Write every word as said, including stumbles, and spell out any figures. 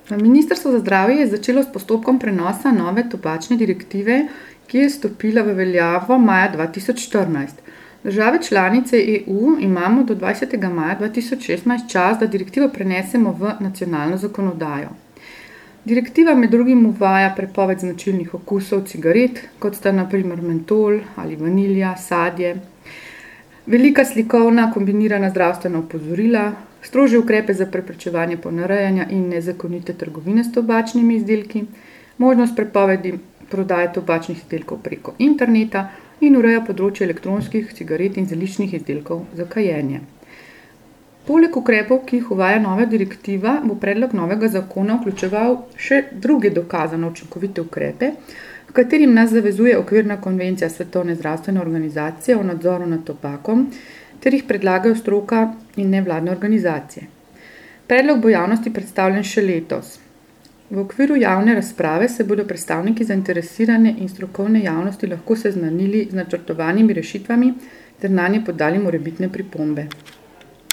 Ministrstvo za zdravje je začelo s postopkom prenosa nove tobačne direktive, ki je stopila v veljavo maja dva tisoč štirinajst. Države članice E U imamo do dvajsetega maja dva tisoč šestnajst čas, da direktivo prenesemo v nacionalno zakonodajo. Direktiva med drugim uvaja prepoved značilnih okusov cigaret, kot sta na primer mentol ali vanilja, sadje, velika slikovna kombinirana zdravstvena opozorila, strožje ukrepe za preprečevanje ponarejanja in nezakonite trgovine s tobačnimi izdelki, možnost prepovedi prodaje tobačnih izdelkov preko interneta in ureja področje elektronskih cigaret in zeliščnih izdelkov za kajenje. Poleg ukrepov, ki jih uvaja nova direktiva, bo predlog novega zakona vključeval še druge dokazano učinkovite ukrepe, v katerim nas zavezuje okvirna konvencija Svetovne zdravstvene organizacije o nadzoru nad tobakom, ter jih predlagajo stroka in nevladne organizacije. Predlog bo javnosti predstavljen še letos. V okviru javne razprave se bodo predstavniki zainteresirane in strokovne javnosti lahko seznanili z načrtovanimi rešitvami ter nanje podali morebitne pripombe.